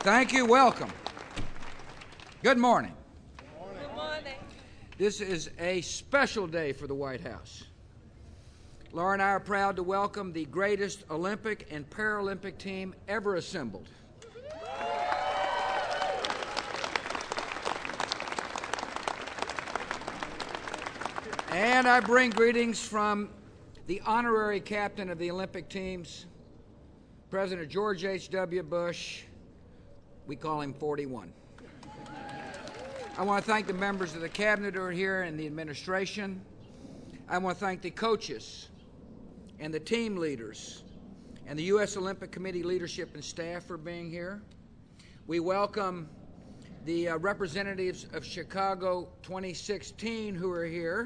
Thank you. Welcome. Good morning. Good morning. This is a special day for the White House. Laura and I are proud to welcome the greatest Olympic and Paralympic team ever assembled. And I bring greetings from the honorary captain of the Olympic teams, President George H.W. Bush. We call him 41. I want to thank the members of the cabinet who are here and the administration. I want to thank the coaches and the team leaders and the U.S. Olympic Committee leadership and staff for being here. We welcome the representatives of Chicago 2016 who are here.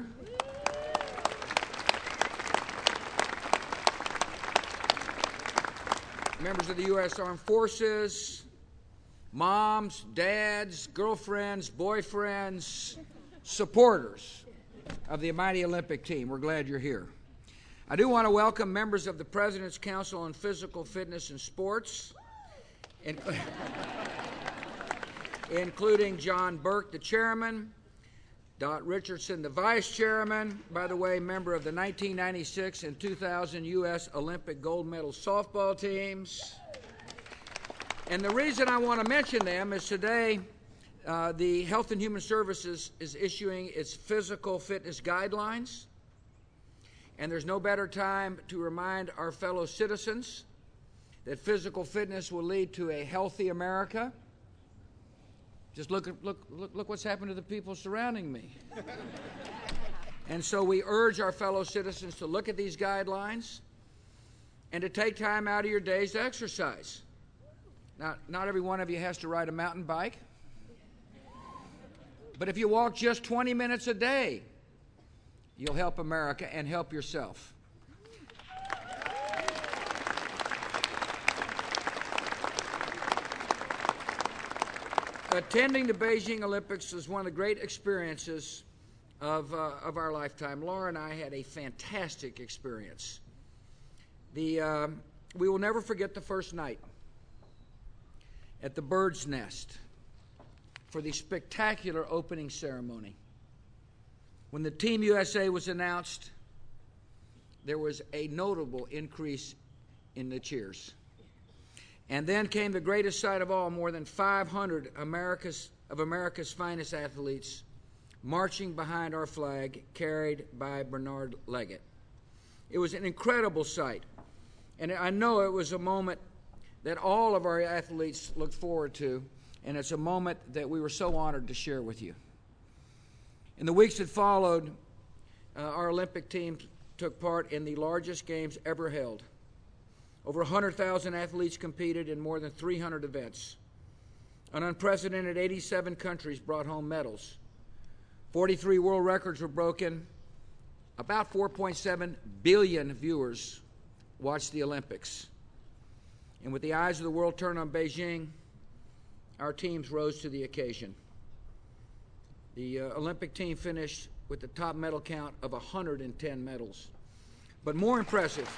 Members of the U.S. Armed Forces, moms, dads, girlfriends, boyfriends, supporters of the mighty Olympic team. We're glad you're here. I do want to welcome members of the President's Council on Physical Fitness and Sports, including John Burke, the chairman, Dot Richardson, the vice chairman, by the way, member of the 1996 and 2000 U.S. Olympic gold medal softball teams. And the reason I want to mention them is today the Health and Human Services is issuing its physical fitness guidelines. And there's no better time to remind our fellow citizens that physical fitness will lead to a healthy America. Just look what's happened to the people surrounding me. And so we urge our fellow citizens to look at these guidelines and to take time out of your days to exercise. Now, not every one of you has to ride a mountain bike, but if you walk just 20 minutes a day, you'll help America and help yourself. Attending the Beijing Olympics was one of the great experiences of our lifetime. Laura and I had a fantastic experience. We will never forget the first night at the Bird's Nest for the spectacular opening ceremony. When the Team USA was announced, there was a notable increase in the cheers. And then came the greatest sight of all, more than 500 of America's finest athletes marching behind our flag, carried by Bernard Leggett. It was an incredible sight, and I know it was a moment that all of our athletes looked forward to, and it's a moment that we were so honored to share with you. In the weeks that followed, our Olympic team took part in the largest games ever held. Over 100,000 athletes competed in more than 300 events. An unprecedented 87 countries brought home medals. 43 world records were broken. About 4.7 billion viewers watched the Olympics. And with the eyes of the world turned on Beijing, our teams rose to the occasion. The Olympic team finished with the top medal count of 110 medals. But more impressive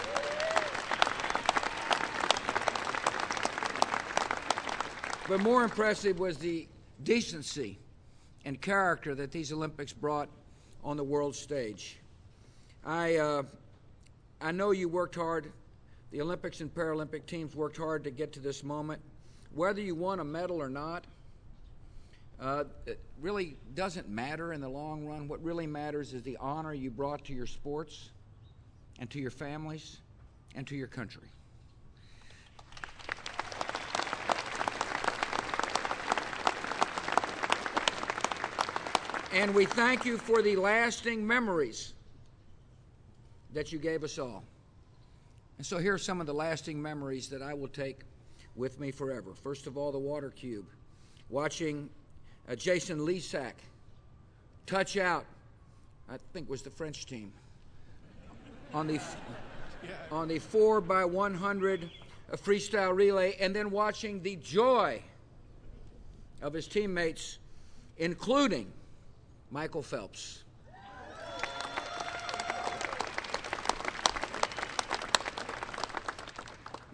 was the decency and character that these Olympics brought on the world stage. I know you worked hard. The Olympics and Paralympic teams worked hard to get to this moment. Whether you won a medal or not, it really doesn't matter in the long run. What really matters is the honor you brought to your sports and to your families and to your country. And we thank you for the lasting memories that you gave us all. And so here are some of the lasting memories that I will take with me forever. First of all, the water cube. Watching Jason Lisak touch out, I think it was the French team, on the 4x100 freestyle relay, and then watching the joy of his teammates, including Michael Phelps.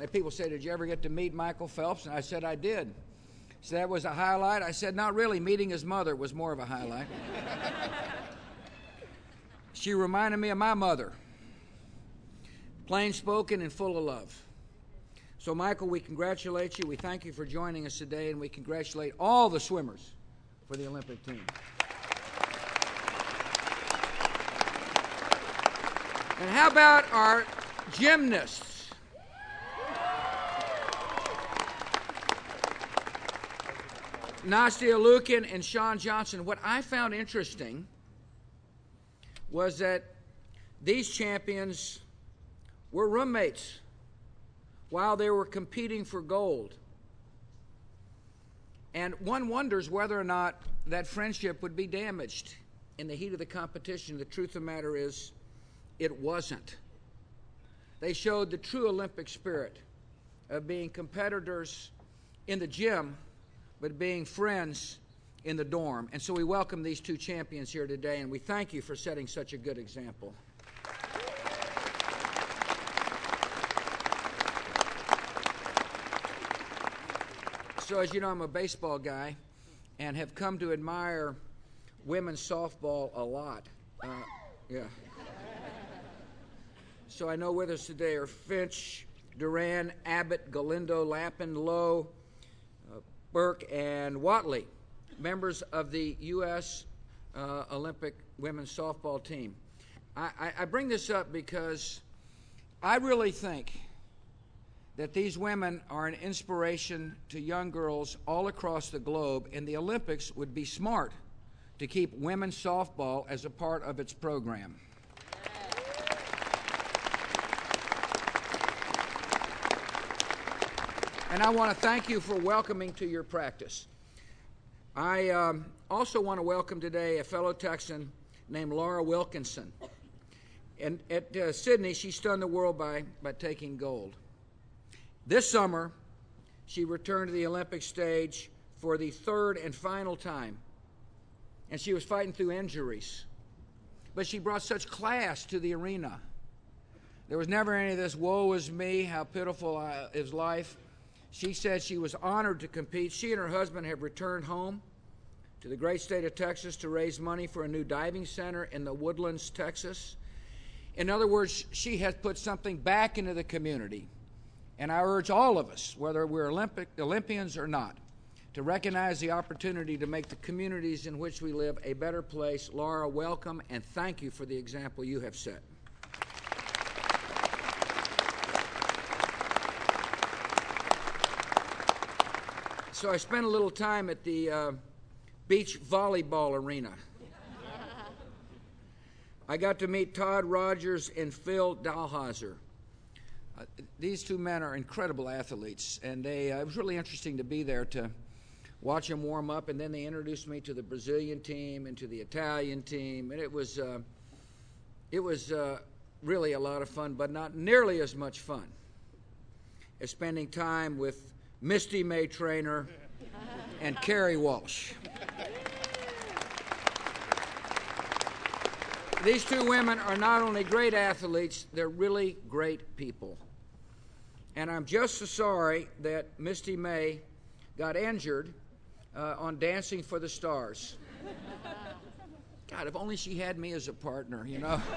And people say, did you ever get to meet Michael Phelps? And I said, I did. So that was a highlight. I said, not really. Meeting his mother was more of a highlight. She reminded me of my mother. Plain spoken and full of love. So, Michael, we congratulate you. We thank you for joining us today, and we congratulate all the swimmers for the Olympic team. And how about our gymnasts? Nastia Lukin and Shawn Johnson. What I found interesting was that these champions were roommates while they were competing for gold. And one wonders whether or not that friendship would be damaged in the heat of the competition. The truth of the matter is, it wasn't. They showed the true Olympic spirit of being competitors in the gym, but being friends in the dorm. And so we welcome these two champions here today, and we thank you for setting such a good example. So as you know, I'm a baseball guy and have come to admire women's softball a lot. Yeah. So I know with us today are Finch, Duran, Abbott, Galindo, Lappin, Lowe, Burke, and Watley, members of the U.S. Olympic women's softball team. I bring this up because I really think that these women are an inspiration to young girls all across the globe, and the Olympics would be smart to keep women's softball as a part of its program. And I want to thank you for welcoming to your practice. I also want to welcome today a fellow Texan named Laura Wilkinson. And at Sydney, she stunned the world by taking gold. This summer, she returned to the Olympic stage for the third and final time. And she was fighting through injuries. But she brought such class to the arena. There was never any of this, woe is me, how pitiful is life. She said she was honored to compete. She and her husband have returned home to the great state of Texas to raise money for a new diving center in the Woodlands, Texas. In other words, she has put something back into the community. And I urge all of us, whether we're Olympians or not, to recognize the opportunity to make the communities in which we live a better place. Laura, welcome, and thank you for the example you have set. So I spent a little time at the beach volleyball arena. I got to meet Todd Rogers and Phil Dalhausser. These two men are incredible athletes, and it was really interesting to be there to watch them warm up, and then they introduced me to the Brazilian team and to the Italian team, and it was really a lot of fun, but not nearly as much fun as spending time with Misty May Traynor and Kerry Walsh. These two women are not only great athletes, they're really great people. And I'm just so sorry that Misty May got injured on Dancing for the Stars. God, if only she had me as a partner, you know.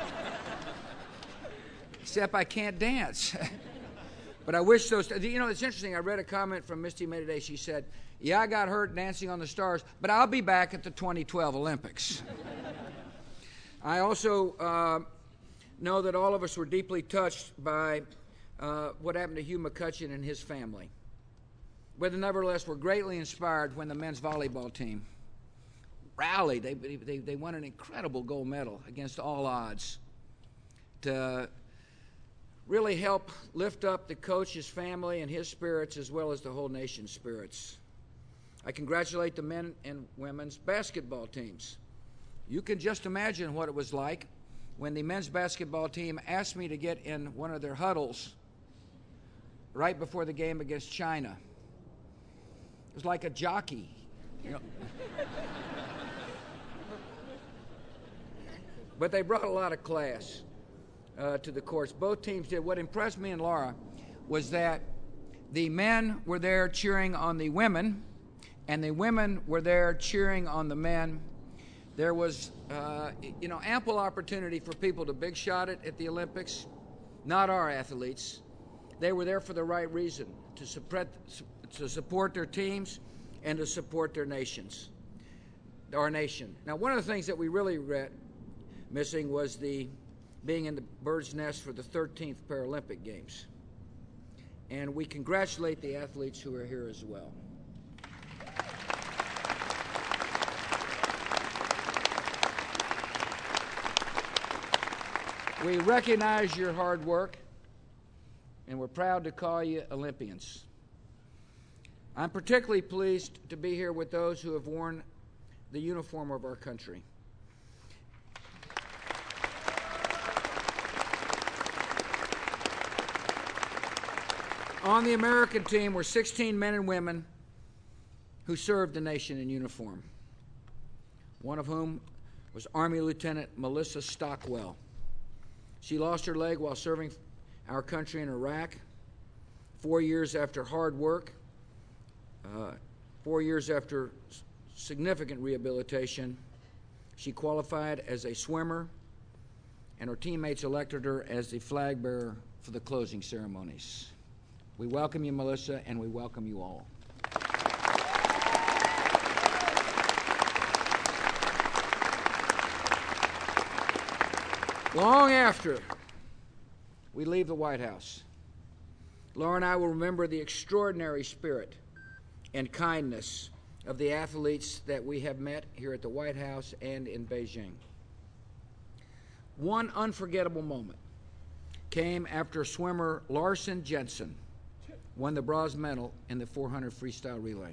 Except I can't dance. But I wish those, you know, it's interesting. I read a comment from Misty May today. She said, yeah, I got hurt Dancing on the Stars, but I'll be back at the 2012 Olympics. I also know that all of us were deeply touched by what happened to Hugh McCutcheon and his family. But nevertheless, we're greatly inspired when the men's volleyball team rallied. They won an incredible gold medal against all odds to really help lift up the coach's family and his spirits as well as the whole nation's spirits. I congratulate the men and women's basketball teams. You can just imagine what it was like when the men's basketball team asked me to get in one of their huddles right before the game against China. It was like a jockey, you know. But they brought a lot of class to the courts. Both teams did. What impressed me and Laura was that The men were there cheering on the women, and the women were there cheering on the men. There was, ample opportunity for people to big shot it at the Olympics. Not our athletes. They were there for the right reason, to support their teams and to support our nation. Now, one of the things that we really regret missing was being in the bird's nest for the 13th Paralympic Games. And we congratulate the athletes who are here as well. We recognize your hard work, and we're proud to call you Olympians. I'm particularly pleased to be here with those who have worn the uniform of our country. On the American team were 16 men and women who served the nation in uniform, one of whom was Army Lieutenant Melissa Stockwell. She lost her leg while serving our country in Iraq. 4 years after hard work, 4 years after significant rehabilitation, she qualified as a swimmer, and her teammates elected her as the flag bearer for the closing ceremonies. We welcome you, Melissa, and we welcome you all. Long after we leave the White House, Laura and I will remember the extraordinary spirit and kindness of the athletes that we have met here at the White House and in Beijing. One unforgettable moment came after swimmer Larson Jensen won the bronze medal in the 400 freestyle relay.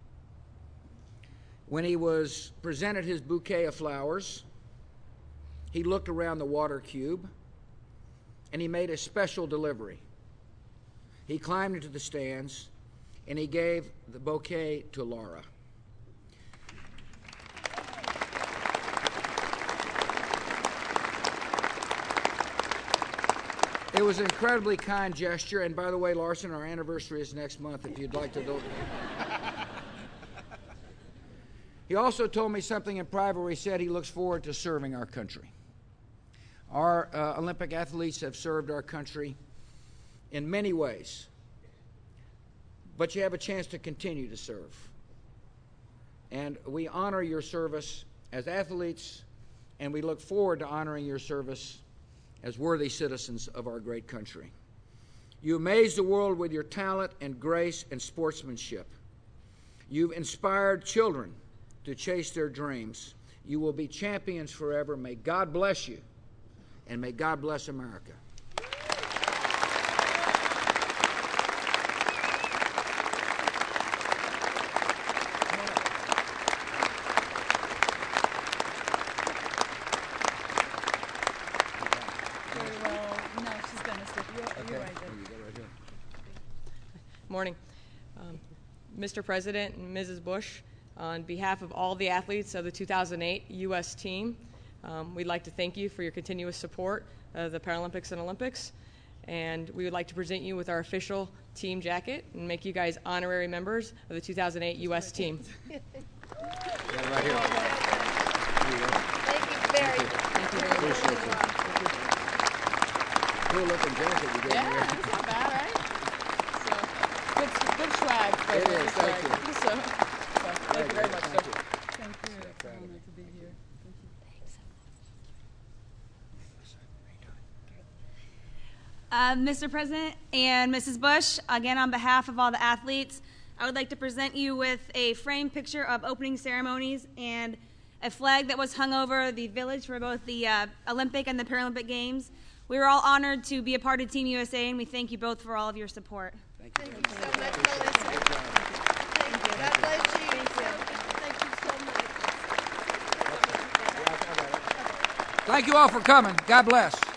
When he was presented his bouquet of flowers, he looked around the water cube and he made a special delivery. He climbed into the stands and he gave the bouquet to Laura. It was an incredibly kind gesture, and by the way, Larson, our anniversary is next month if you'd like to do it. He also told me something in private where he said he looks forward to serving our country. Our Olympic athletes have served our country in many ways, but you have a chance to continue to serve. And we honor your service as athletes, and we look forward to honoring your service as worthy citizens of our great country. You amaze the world with your talent and grace and sportsmanship. You've inspired children to chase their dreams. You will be champions forever. May God bless you, and may God bless America. Morning. Mr. President and Mrs. Bush, on behalf of all the athletes of the 2008 U.S. team, we'd like to thank you for your continuous support of the Paralympics and Olympics, and we would like to present you with our official team jacket and make you guys honorary members of the 2008 U.S. team. Right here. Thank you very much. Thank you very much. Cool looking jacket you got Yeah, here. that's not bad, right? So, good swag. It is, thank you. So, thank you very much, sir. Thank you. Thank you. It's an honor to be here. Thank you. Mr. President and Mrs. Bush, again on behalf of all the athletes, I would like to present you with a framed picture of opening ceremonies and a flag that was hung over the village for both the Olympic and the Paralympic Games. We were all honored to be a part of Team USA, and we thank you both for all of your support. Thank you. Thank you so much, Melissa. Thank you. God bless you. Thank you so much. Thank you all for coming. God bless.